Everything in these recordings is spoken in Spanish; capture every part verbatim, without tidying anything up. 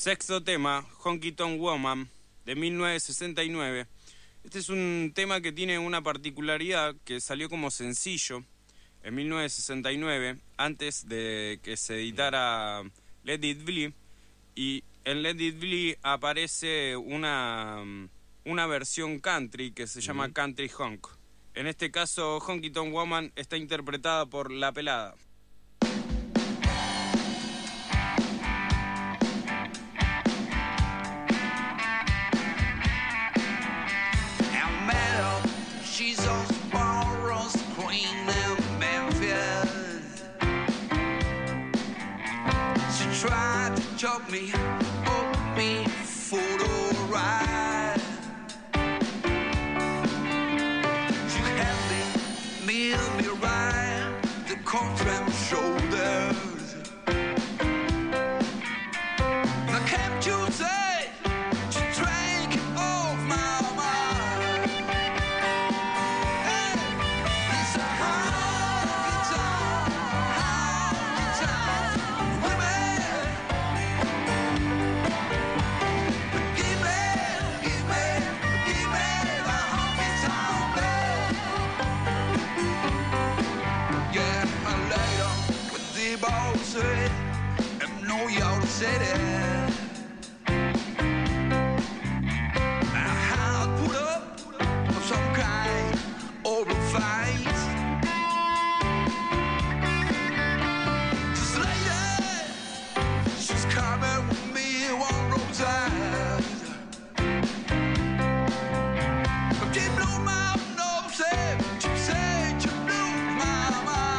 Sexto tema, Honky Tonk Woman, de mil novecientos sesenta y nueve. Este es un tema que tiene una particularidad, que salió como sencillo en mil novecientos sesenta y nueve, antes de que se editara Let It Be, y en Let It Be aparece una, una versión country que se llama Country Honk. En este caso, Honky Tonk Woman está interpretada por La Pelada. She's on Sparrow's Queen in Memphis. She tried to choke me, put me photo ride. She had me, me, me ride the confident shoulders. Now can't you say she drank it off my mind? And know y'all said it. I had put up some kind of a fight. This lady, she's coming with me on those eyes. But she blew my nose, she said she blew my mind.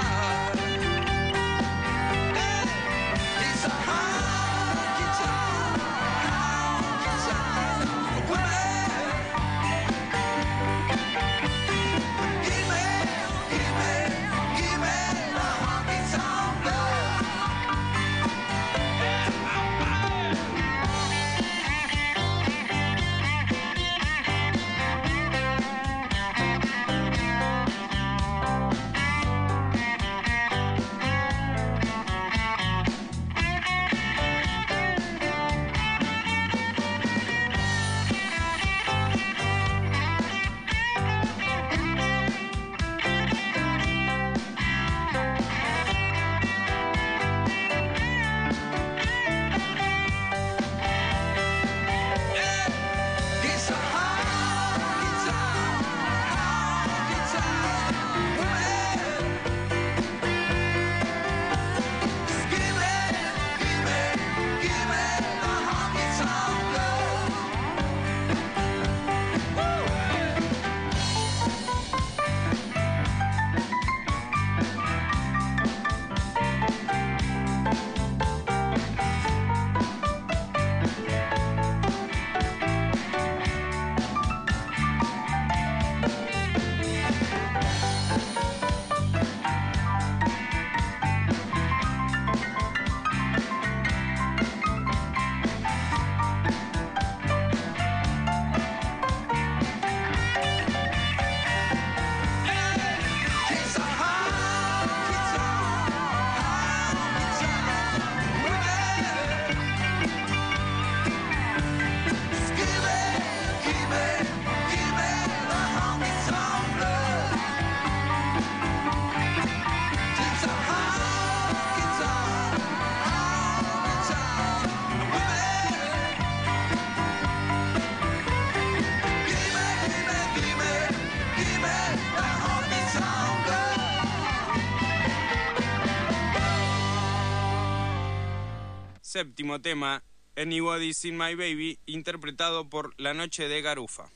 Séptimo tema, Anybody Seen My Baby, interpretado por La Noche de Garufa.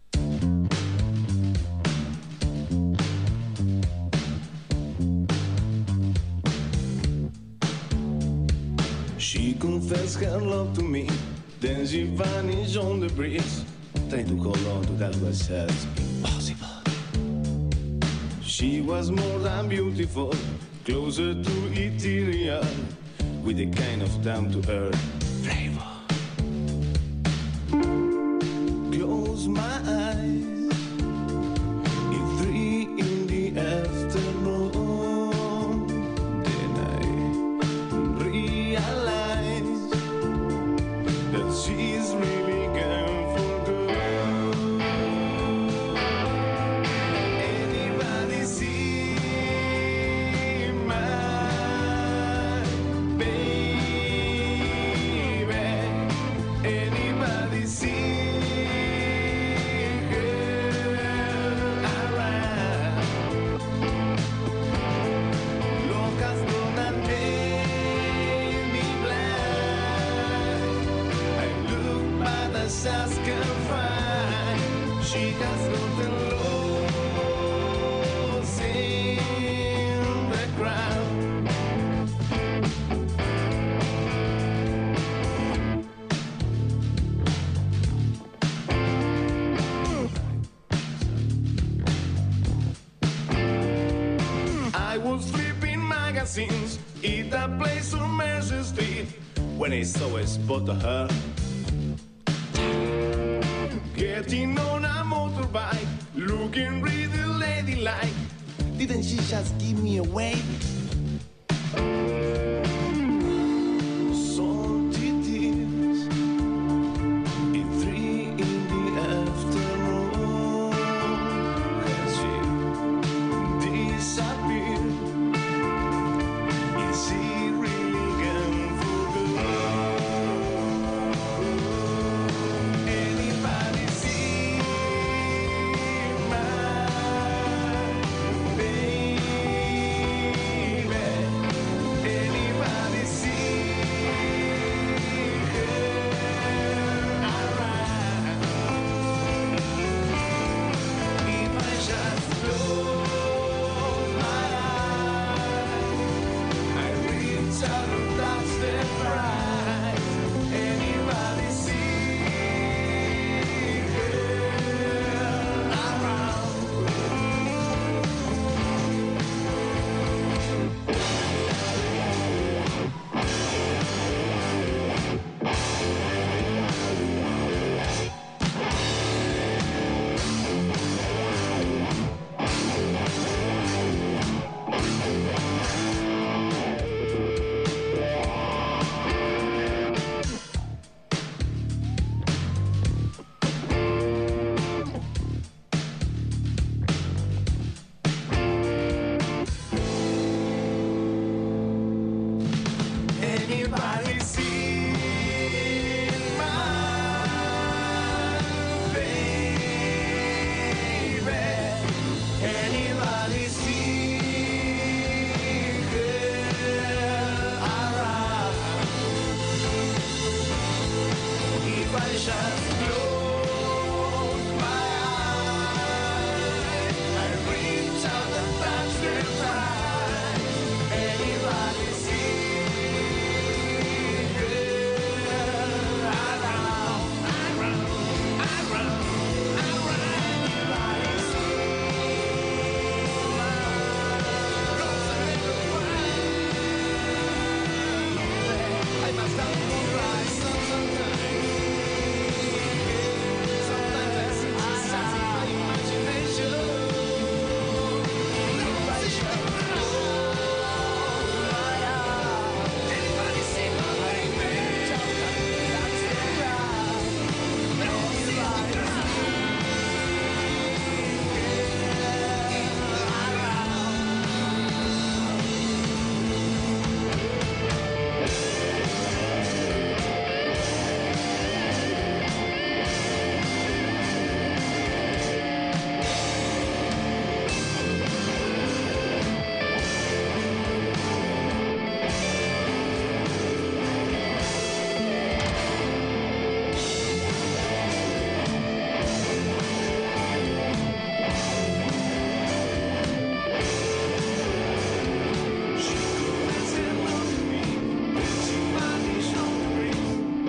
She confessed her love to me, then she vanished on the breeze. Trying to hold on to that was just impossible. She was more than beautiful, closer to ethereal, with a kind of down-to-earth flavor. Close my eyes, it's three in the afternoon. Then I realize that she just ask her fine. She has nothing lost in the crowd. I was flipping magazines in that place on Mercer Street when I saw a spot of her getting on a motorbike, looking really ladylike. Didn't she just give me away? Salty tears at three in the afternoon. Has she disappeared? Is she really gone for good? Anybody see my baby? Anybody see her around? If I just close my eyes, I reach out and touch the prize. Anybody see her around? Anybody see my baby? Anybody see her around? If I just close my eyes, I reach out and touch the prize. Anybody see her around? Around, around, around. Anybody see my Rosalinda Pride? I must have to cry sometimes. Sometimes I see just in my imagination. Nobody should know. Anybody see my baby? That's the crowd. Nobody around. She confessed her love to me, then she vanished on the breeze.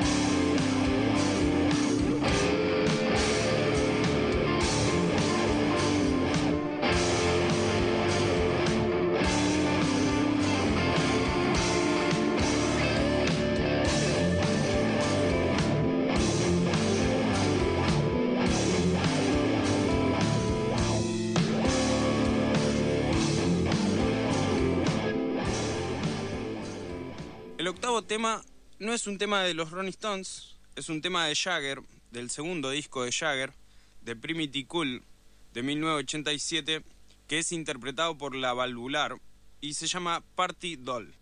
El octavo tema no es un tema de los Rolling Stones, es un tema de Jagger, del segundo disco de Jagger, de Pretty Cool, de mil novecientos ochenta y siete, que es interpretado por La Valvular y se llama Party Doll.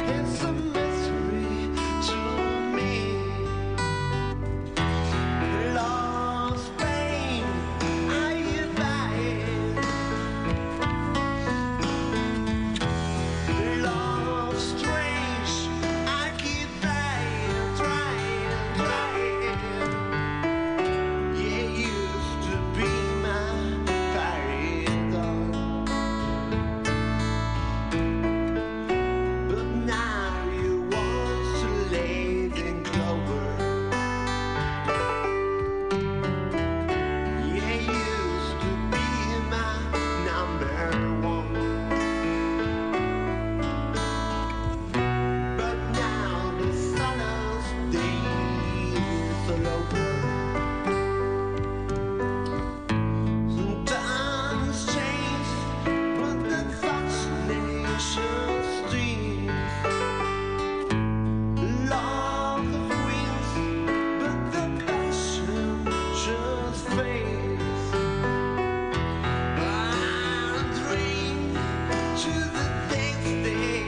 It's a mystery to me. Lost pain, I get by. Love strange, I keep trying, trying, trying. Yeah, used to be my paradise, but now you want to lay in clover. Yeah, used to be my number one. But now the sun's days are over. Times change, but the fascination streams. Love wins, but the passion just fades. I dream to the next day.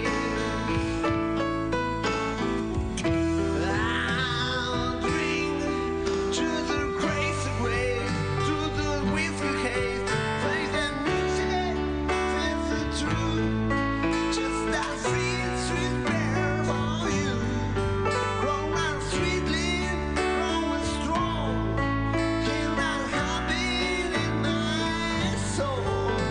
I'll drink to the crazy way, to the whiskey haze. Face the music, face the truth. Just as sweet, sweet prayer for you. Growing sweetly, growing strong. Feel that heartbeat in my soul.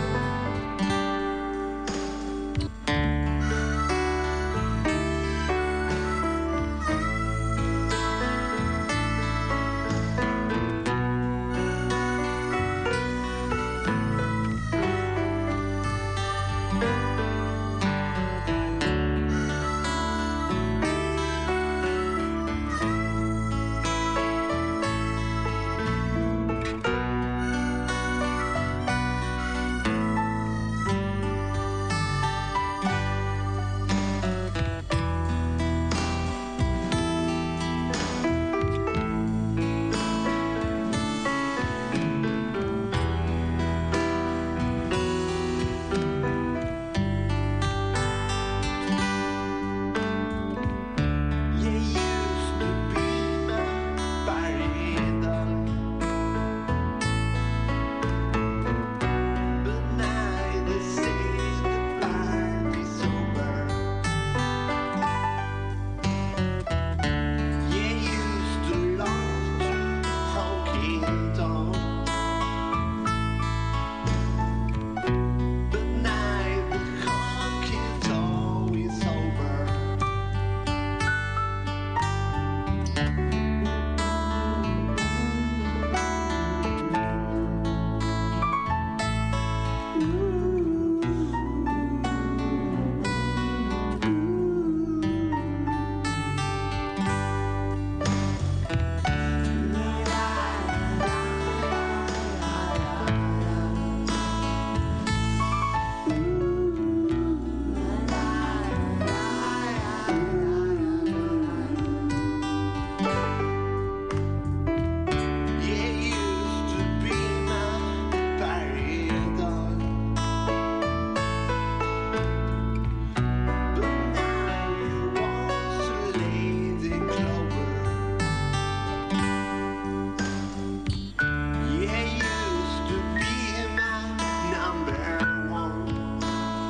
You used to be my paradise, but now they say the party's over. You used to love to honky tonk, but now the honky tonk is over. Yeah, used to be my paradise, but now you want to lay in clover. Yeah, used to be my number one,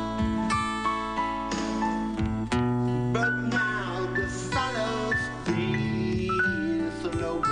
but now the sun's days are over.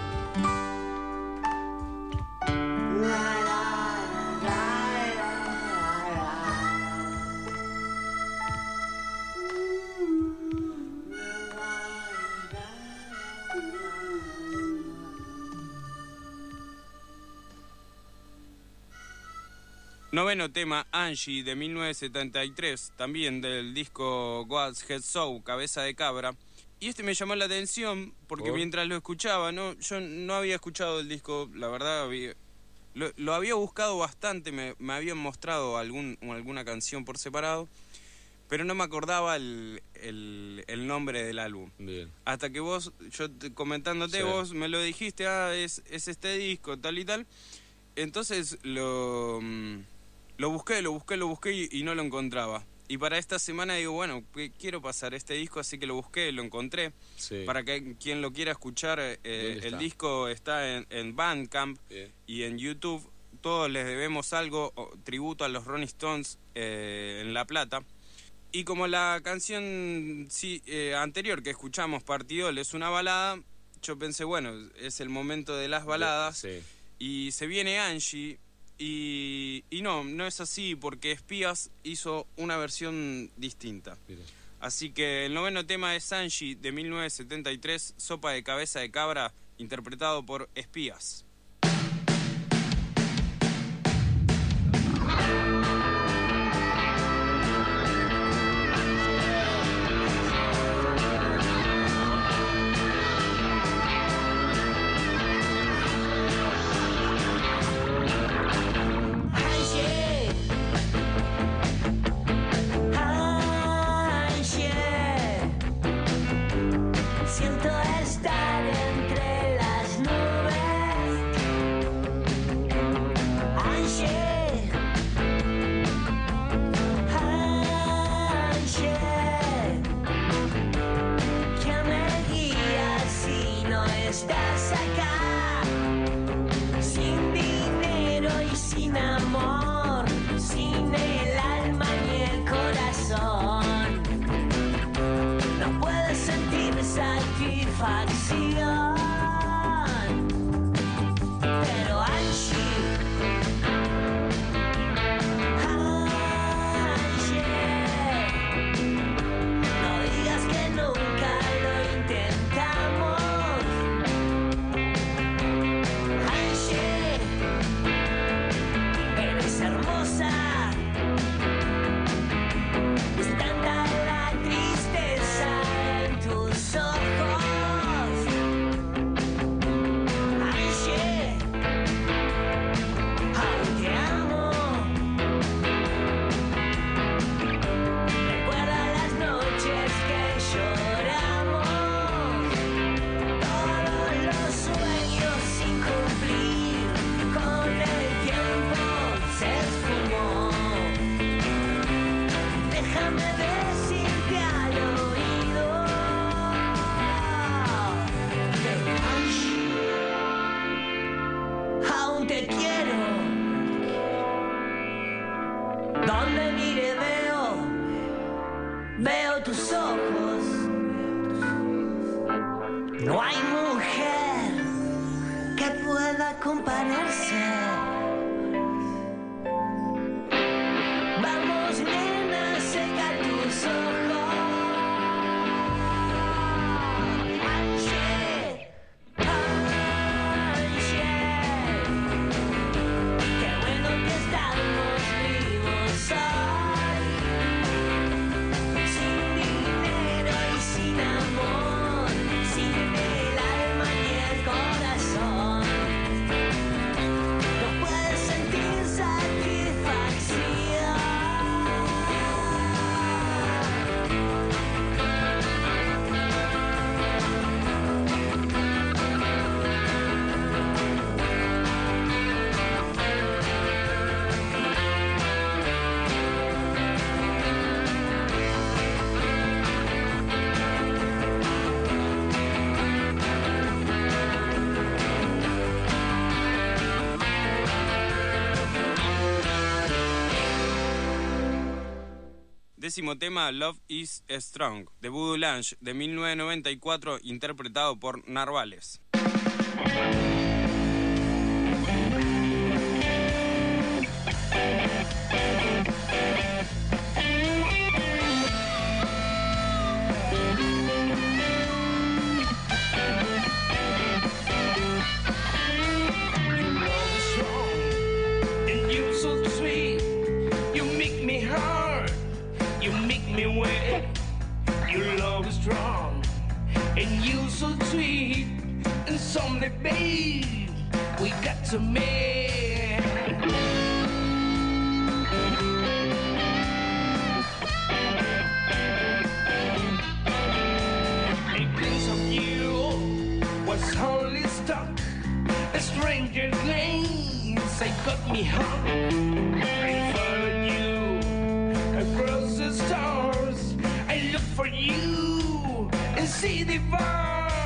Noveno tema, Angie, de mil novecientos setenta y tres, también del disco God's Head Show, Cabeza de Cabra. Y este me llamó la atención porque ¿Por? mientras lo escuchaba, ¿no? Yo no había escuchado el disco, la verdad, había- lo, lo había buscado bastante, me, me habían mostrado algún, alguna canción por separado, pero no me acordaba el, el, el nombre del álbum. Bien. Hasta que vos, yo te- comentándote, Sí. vos me lo dijiste, ah, es, es este disco, tal y tal. Entonces lo, mm, lo busqué, lo busqué, lo busqué y, y no lo encontraba. Y para esta semana digo, bueno, quiero pasar este disco, así que lo busqué, lo encontré. Sí. Para que quien lo quiera escuchar, eh, el está? disco está en, en Bandcamp Bien. y en YouTube. Todos les debemos algo, o, tributo a los Rolling Stones eh, en La Plata. Y como la canción sí, eh, anterior que escuchamos, Partidol, es una balada, yo pensé, bueno, es el momento de las baladas. Sí. Y se viene Angie, y, y no, no es así, porque Espías hizo una versión distinta. Mira. Así que el noveno tema es Angie, de mil novecientos setenta y tres, Sopa de Cabeza de Cabra, interpretado por Espías. Siento estar entre las nubes. veo tus ojos. No hay mujer que pueda compararse. Vamos, nena, seca tus ojos. Angie, Angie, qué bueno que estamos vivos hoy. Sin dinero y sin amor, sin el alma ni el corazón. No puedes sentir satisfacción. Décimo tema, Love is Strong, de Voodoo Lounge, de mil novecientos noventa y cuatro, interpretado por Narvales. And you so sweet, you make me hurt, you make me wet. Your love is strong, and you so sweet. And someday, babe, we got to meet. A glimpse of you was only stuck. A stranger's glance, I got me hung. I followed you across the see the fire.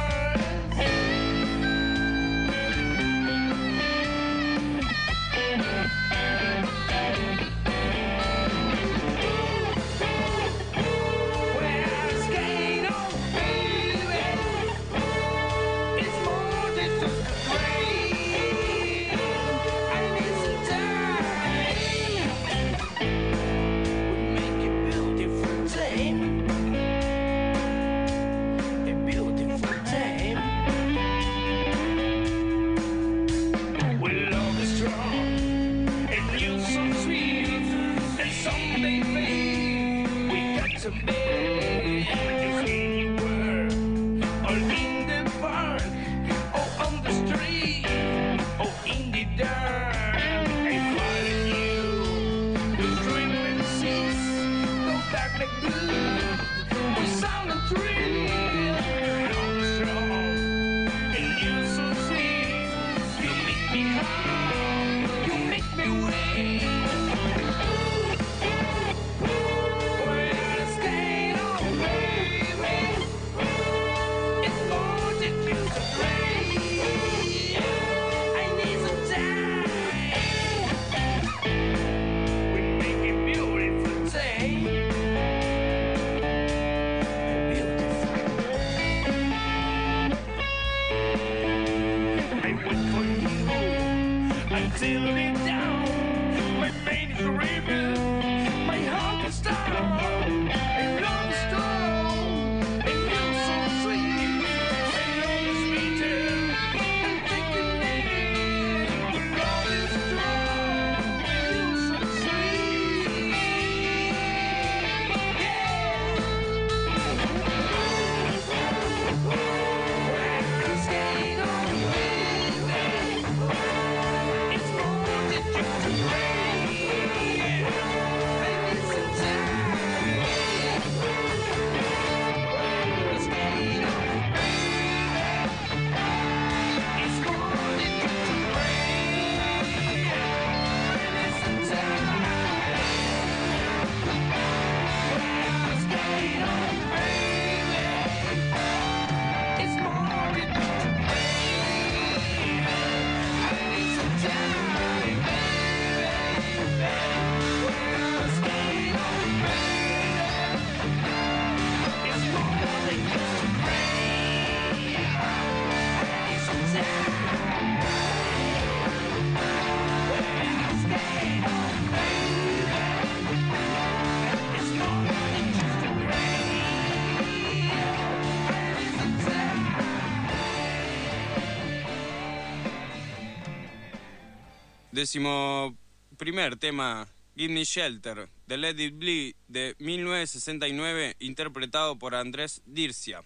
Décimo primer tema, Give Me Shelter, de Let It Bleed, de mil novecientos sesenta y nueve, interpretado por Andrés Dircia.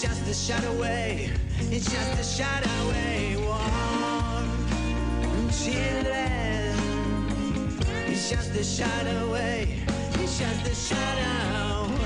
It's just a shot away. It's just a shot away. War, children. It's just a shot away. It's just a shot away.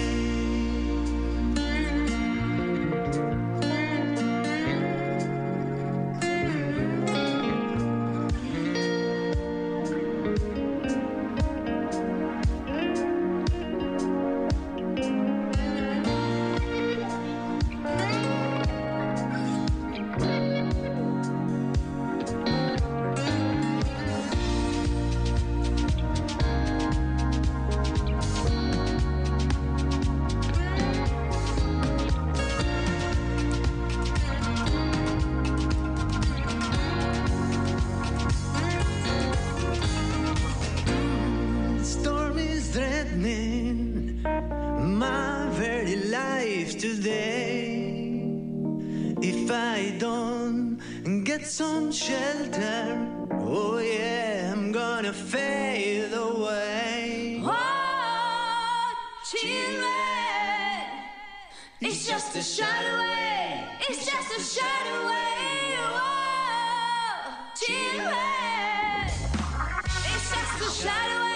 My very life today. If I don't get some shelter, oh yeah, I'm gonna fade away. Oh, children, it's just a shot away. It's just a shot away. Oh, children, it's just a shot away.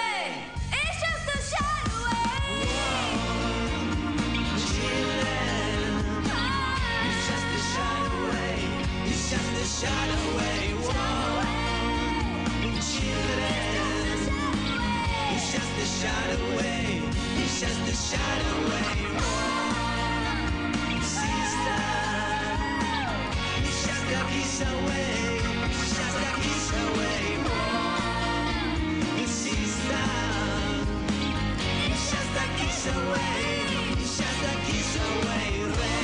Shot away, whoa, children. It's just a shot away. It's just a shot away, whoa, sister. It's just a kiss away. It's just a kiss away, whoa, sister. It's just a kiss away. It's just a kiss away,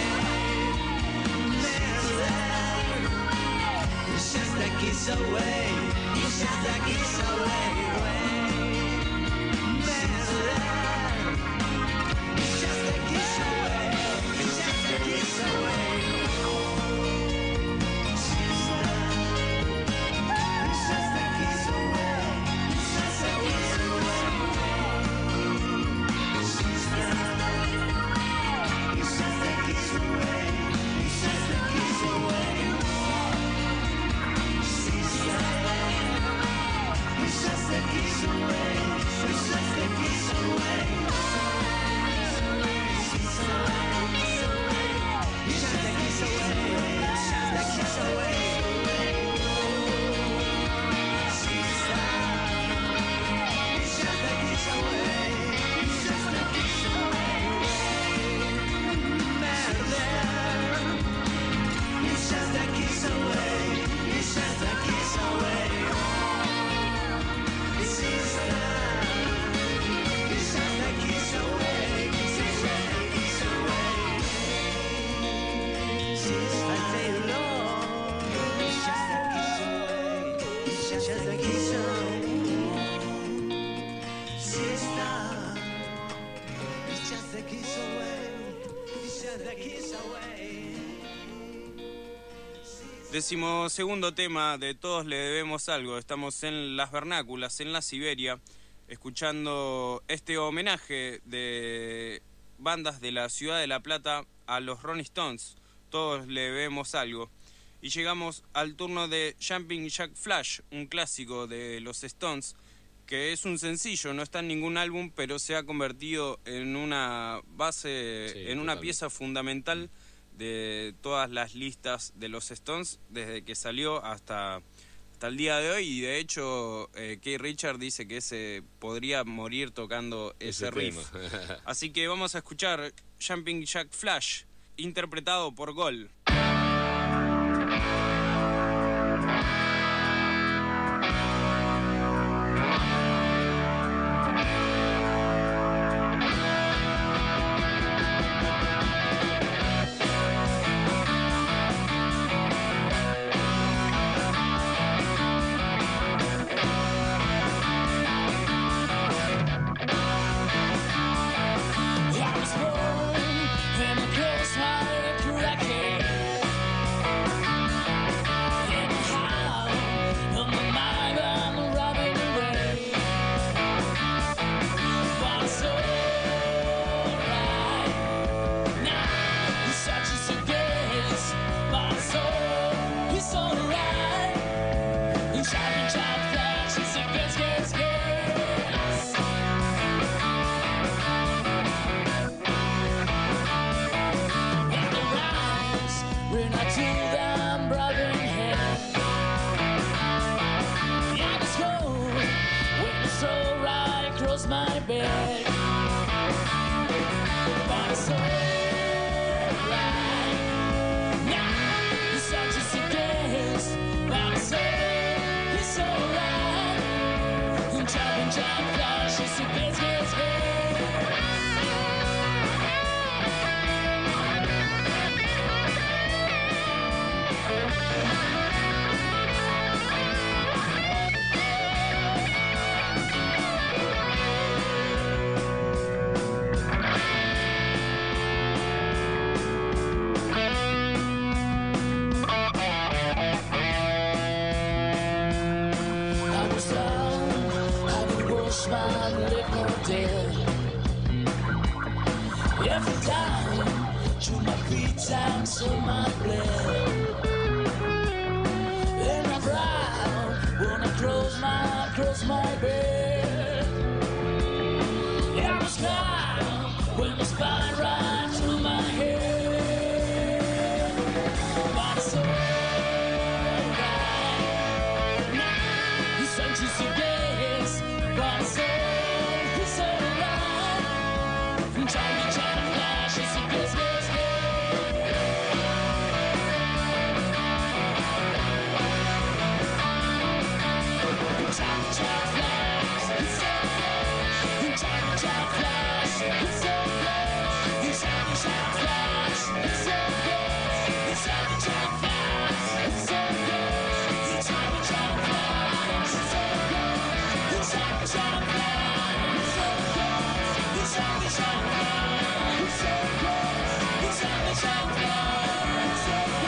it's just a kiss away, it's just a kiss away, it's just a kiss away, it's just a kiss away, sister. It's just a kiss away, it's just a kiss away, sister. It's just a kiss away, it's just a kiss away. It's just a kiss away. It's just a kiss away. It's just a kiss away. It's just a kiss away. It's just a kiss away. It's just a kiss away. Murder. It's just a kiss away. It's just a kiss away. Décimo segundo tema de Todos le debemos algo. Estamos en las vernáculas, en la Siberia, escuchando este homenaje de bandas de la ciudad de La Plata a los Rolling Stones. Todos le debemos algo. Y llegamos al turno de Jumping Jack Flash, un clásico de los Stones, que es un sencillo, no está en ningún álbum, pero se ha convertido en una base, sí, en una totalmente. pieza fundamental de todas las listas de los Stones desde que salió hasta, hasta el día de hoy. Y de hecho eh, Keith Richards dice que ese podría morir tocando ese, ese riff. Así que vamos a escuchar Jumping Jack Flash, interpretado por Gol. I was born in a crossfire cracker. sands on my blade. And I frown when I close my, close my bed. And I smile when the spine right through my head. My soul right now, the sun just against my soul is so alive. From time to time flashes it goes, goes, goes. Time to time flash, it's so close. Time to time flash, it's so close. Time to time flash, it's so close. Time to time flash, it's so close. Time to time flash, it's so close. Time to time flash, it's so close. Time to time flash, it's so close. Time to time flash, it's so close.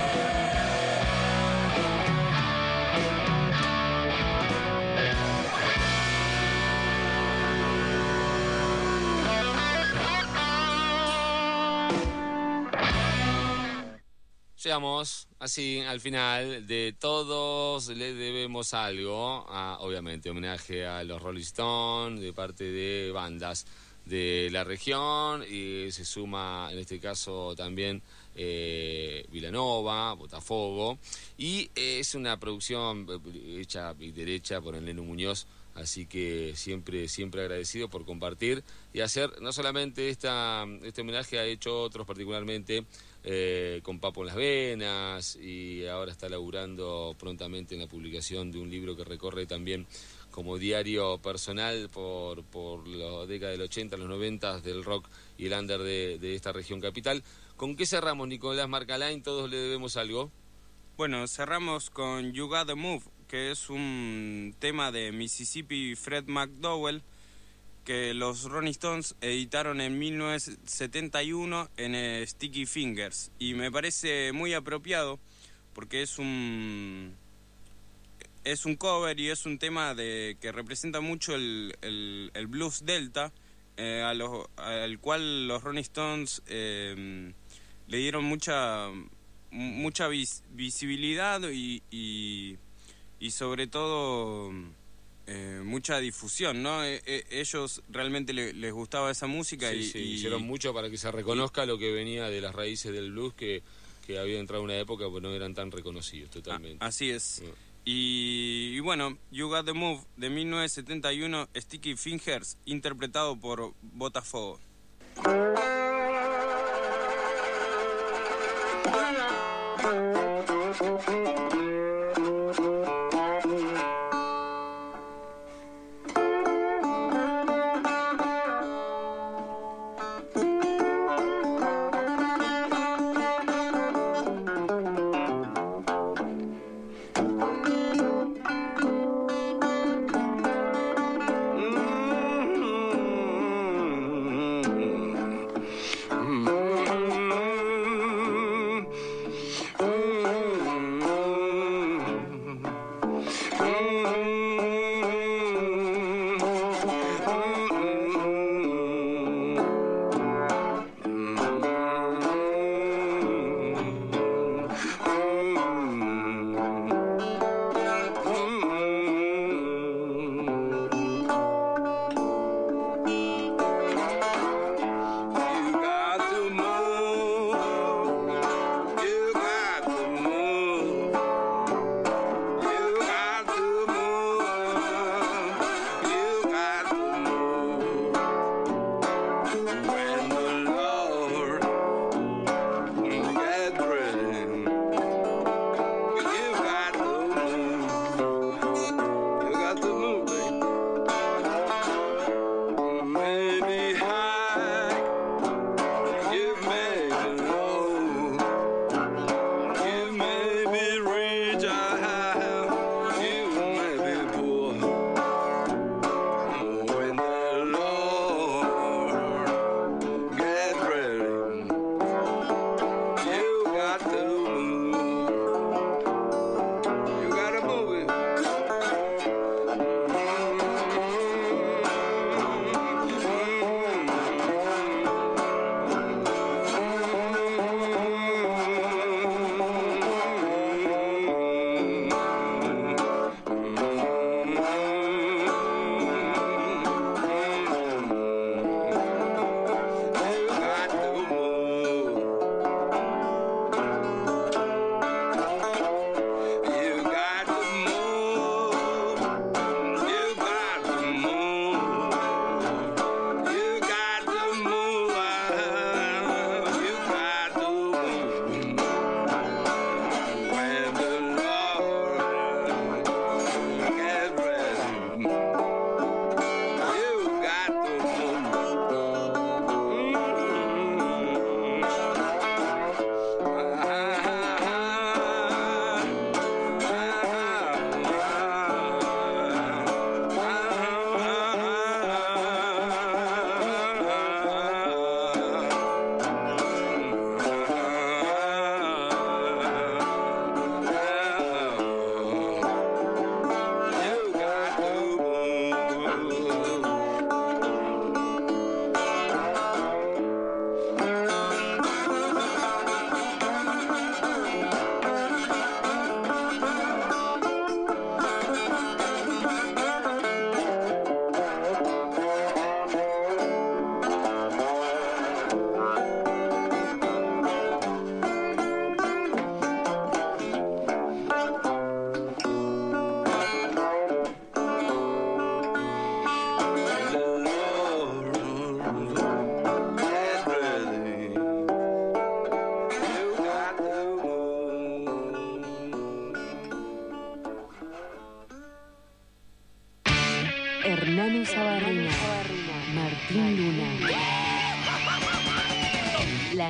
Llegamos así al final de Todos le debemos algo, a, obviamente homenaje a los Rolling Stones de parte de bandas de la región, y se suma en este caso también eh, Vilanova, Botafogo, y eh, es una producción hecha y derecha por el Neno Muñoz, así que siempre siempre agradecido por compartir y hacer no solamente esta, este homenaje, ha hecho otros particularmente eh, con Papo en las venas, y ahora está laburando prontamente en la publicación de un libro que recorre también como diario personal por, por la década del ochenta, los noventa del rock y el under de, de esta región capital. ¿Con qué cerramos, Nicolás Marcalain? Todos le debemos algo. Bueno, cerramos con You Gotta Move, que es un tema de Mississippi Fred McDowell, que los Rolling Stones editaron en mil novecientos setenta y uno en eh, Sticky Fingers, y me parece muy apropiado porque es un es un cover y es un tema de que representa mucho el, el, el blues delta, eh, a los, al cual los Rolling Stones eh, le dieron mucha mucha vis, visibilidad y, y, y sobre todo eh, mucha difusión, ¿no? Eh, eh, ellos realmente le, les gustaba esa música. Sí, y, sí, y hicieron mucho para que se reconozca y, lo que venía de las raíces del blues, que, que había entrado en una época pues no eran tan reconocidos totalmente. A, así es. Sí. Y, y bueno, You Got the Move de mil novecientos setenta y uno, Sticky Fingers, interpretado por Botafogo. Mm-hmm.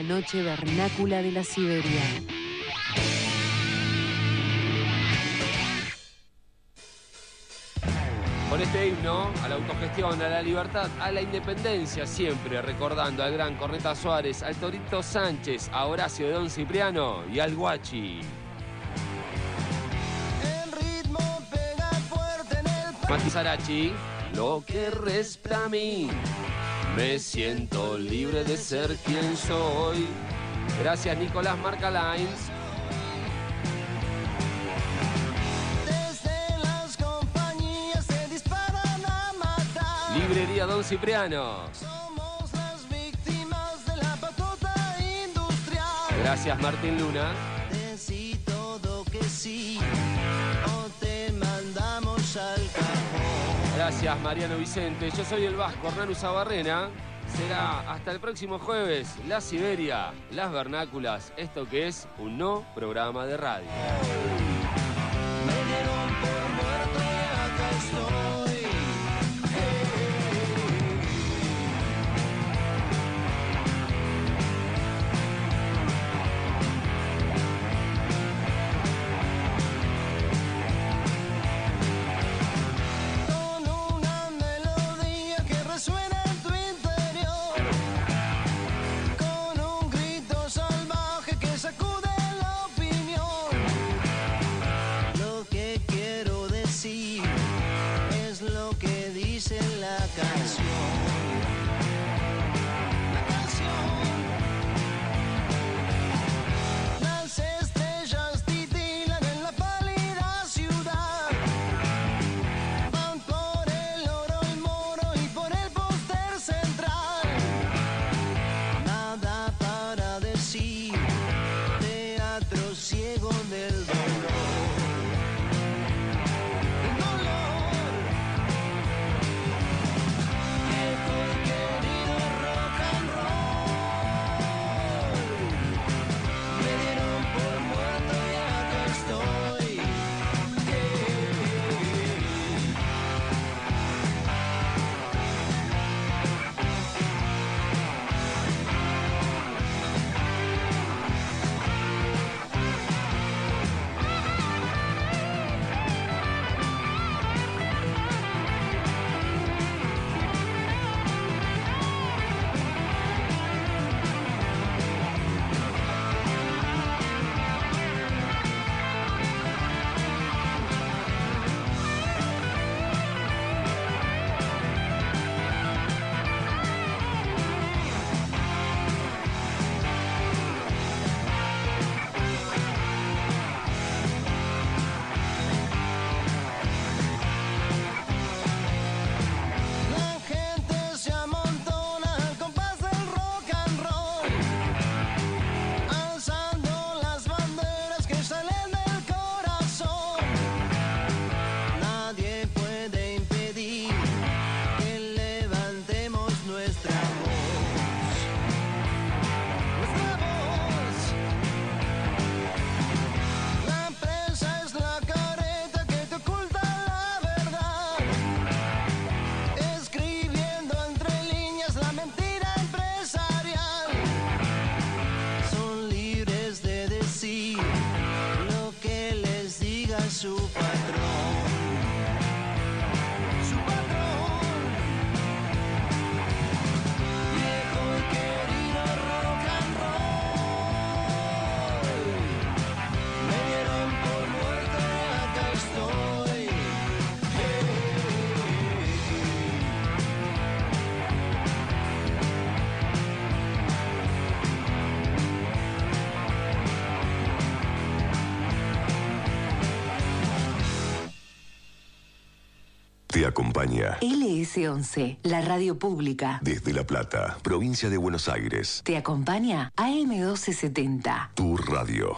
la noche vernácula de la Siberia. Con este himno a la autogestión, a la libertad, a la independencia, siempre recordando al gran Corneta Suárez, al Torito Sánchez, a Horacio de Don Cipriano y al Guachi. El ritmo pega fuerte en el Mati Sarachi, lo que resta a mí, me siento libre de ser quien soy. Gracias Nicolás Marcalains. Desde las compañías se disparan a matar. Librería Don Cipriano. Somos las víctimas de la patota industrial. Gracias Martín Luna. Decí todo que sí o te mandamos al cajón. Gracias Mariano Vicente. Yo soy el Vasco Hernán Zabarrena. Será hasta el próximo jueves, La Siberia, Las Vernáculas, esto que es un no programa de radio. Me dieron por muerto y acá estoy. Con una melodía que resuena en tu interior, con un grito salvaje que sacude la opinión. Lo que quiero decir es lo que dice la canción. La canción. Las estrellas titilan en la pálida ciudad. Van por el oro y moro y por el póster central. Nada para decir, teatro ciego del dolor. El dolor. Viejo y querido rock and roll. Me dieron por muerto y acá estoy. La gente se amontona al compás del rock and roll, alzando las banderas que salen del corazón. Nadie puede impedir que levantemos nuestra voz, nuestra voz. La prensa es la careta que te oculta la verdad, escribiendo entre líneas la mentira empresarial. Son libres de decir lo que les diga su patrón. Su patrón. Viejo y querido rock and roll. Me dieron por muerto y acá estoy. Te acompaña L S once, la radio pública. desde La Plata, provincia de Buenos Aires, Te acompaña A M doce setenta. tu radio.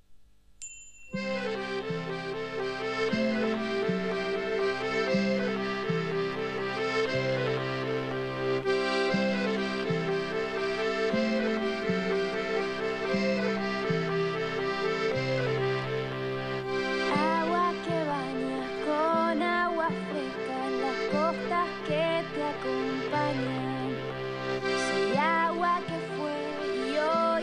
Agua que bañas con agua fresca en las costas que te acompañan. Soy agua que fue y hoy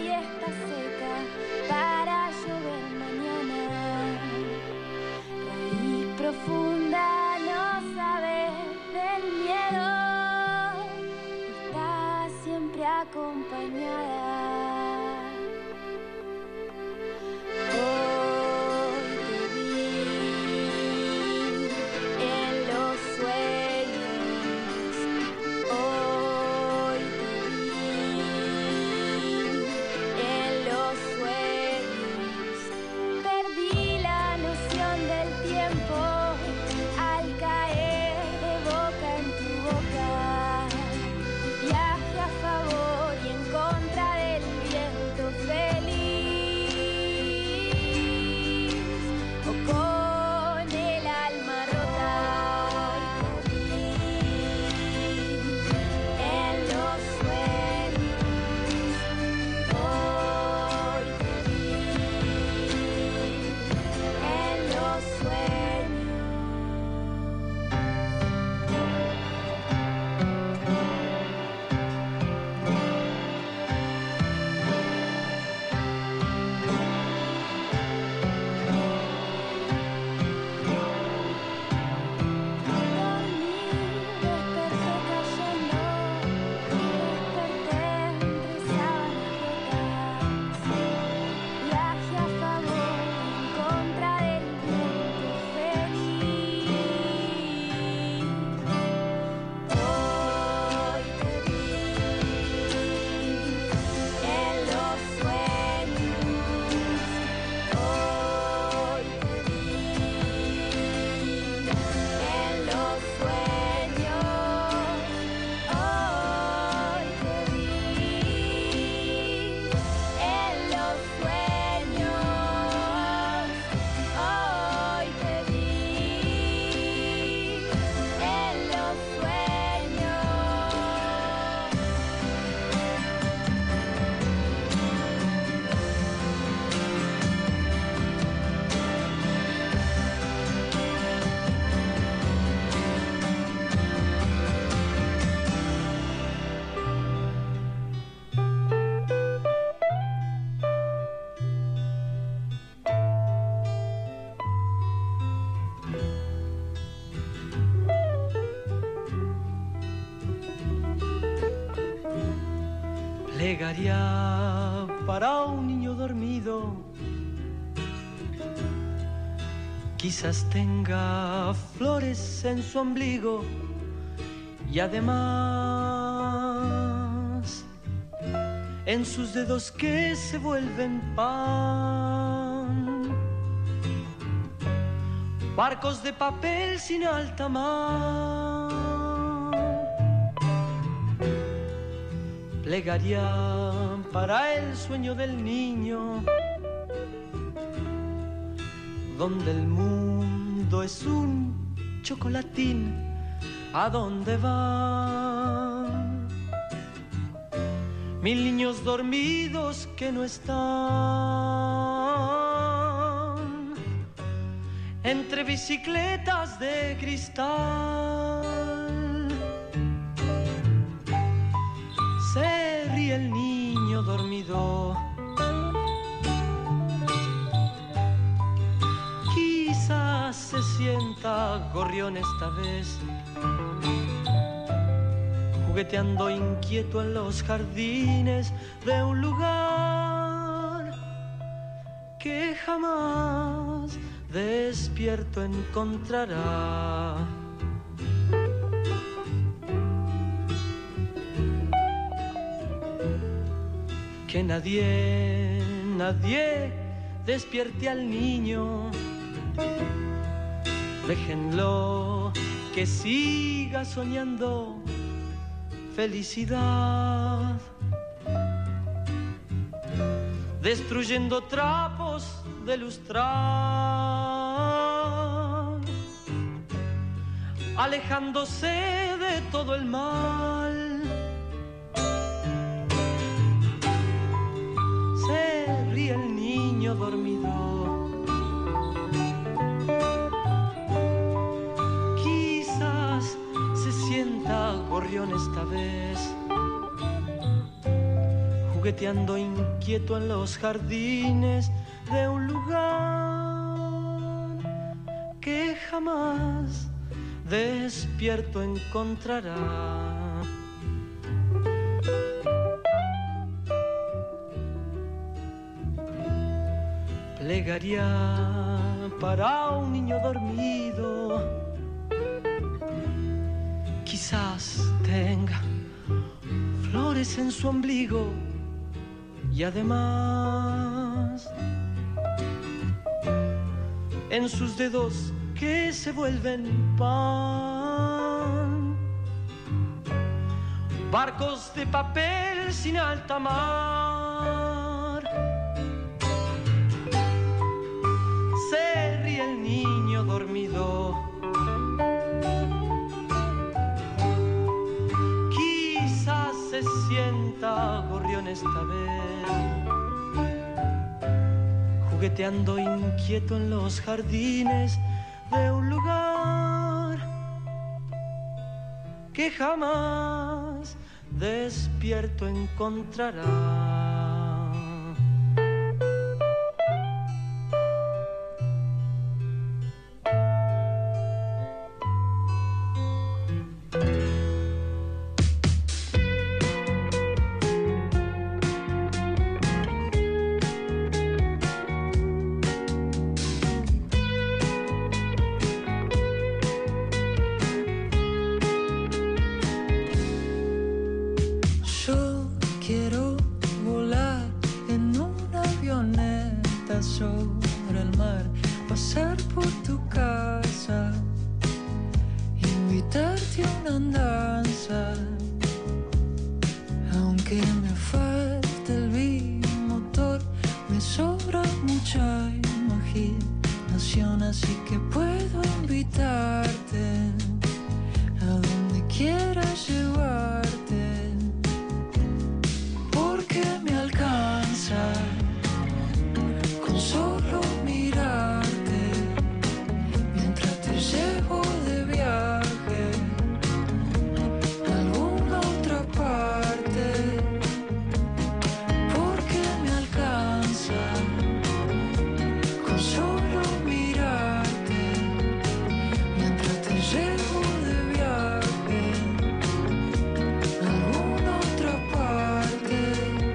Plegaria para un niño dormido, quizás tenga flores en su ombligo y además en sus dedos que se vuelven pan, barcos de papel sin alta mar. Plegaria para el sueño del niño, donde el mundo es un chocolatín. ¿A dónde van mil niños dormidos que no están entre bicicletas de cristal? Se ríe el niño dormido, quizás se sienta gorrión esta vez, jugueteando inquieto en los jardines de un lugar que jamás despierto encontrará. Que nadie, nadie despierte al niño, déjenlo que siga soñando felicidad, destruyendo trapos de lustrar, alejándose de todo el mal. Se ríe el niño dormido, quizás se sienta gorrión esta vez, jugueteando inquieto en los jardines de un lugar que jamás despierto encontrará. Plegaria para un niño dormido, quizás tenga flores en su ombligo y además en sus dedos que se vuelven pan, barcos de papel sin alta mar. Se ríe el niño dormido, quizás se sienta gorrión esta vez, jugueteando inquieto en los jardines de un lugar que jamás despierto encontrará. Sobre el mar, pasar por tu casa, invitarte a una andanza, aunque me falte el bimotor, me sobra mucha imaginación, así que puedo invitarte a donde quieras llevarte, porque me alcanza solo mirarte mientras te llevo de viaje a alguna otra parte, porque me alcanza con solo mirarte mientras te llevo de viaje a alguna otra parte.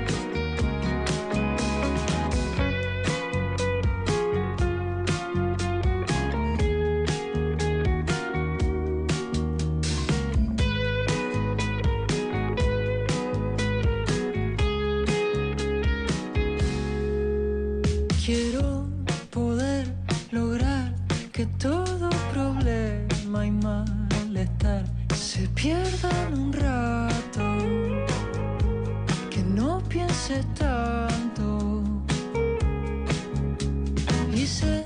quiero poder lograr que todo problema y malestar se pierdan un rato, que no pienses tanto. Y sé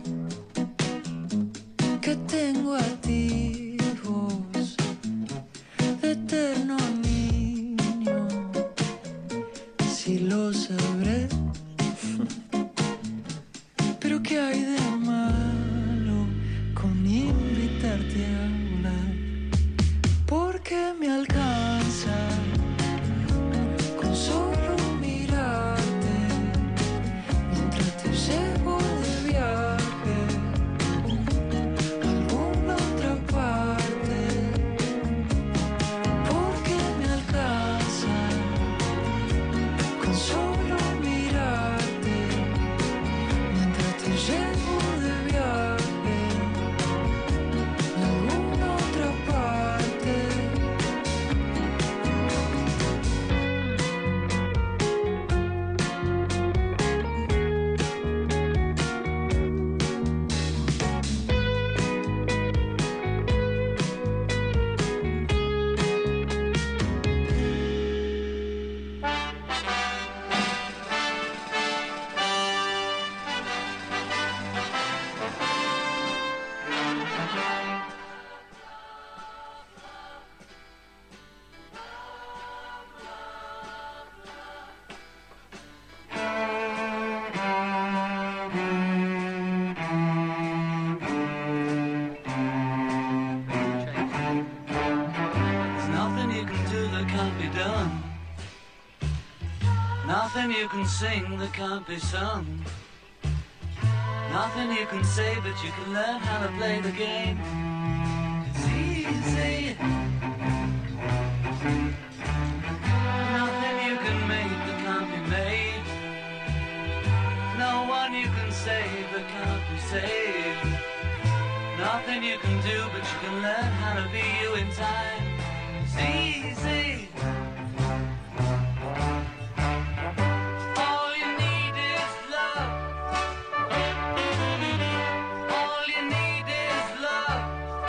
que tengo a ti, vos, de eterno niño, si lo sabré. Pero ¿qué hay de malo con invitarte a hablar? Porque me alcanza con solo mirarte mientras te llevo de viaje a alguna otra parte. Porque me alcanza con solo mirarte mientras te llevo de viaje a alguna otra parte. There's nothing you can do that can't be done. Nothing you can sing that can't be sung. Nothing you can say, but you can learn how to play the game. It's easy. Nothing you can make that can't be made. No one you can save that can't be saved. Nothing you can do, but you can learn how to be you in time. It's easy. All you need is love. All you need is love.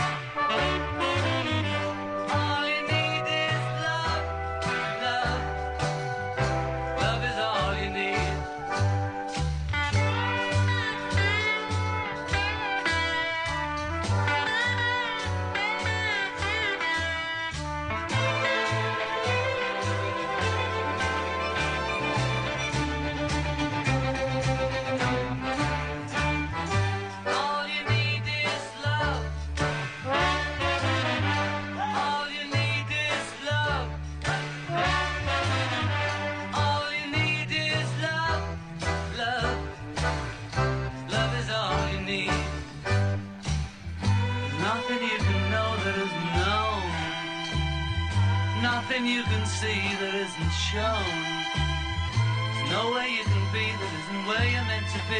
All you need is love. Love. Love is all you need. All you need is love. All you need is love. All you need is love. Love. Love is all you need. Nothing you can know that isn't known. Nothing you can see that isn't shown. There's no way you can be that isn't where you're meant to be.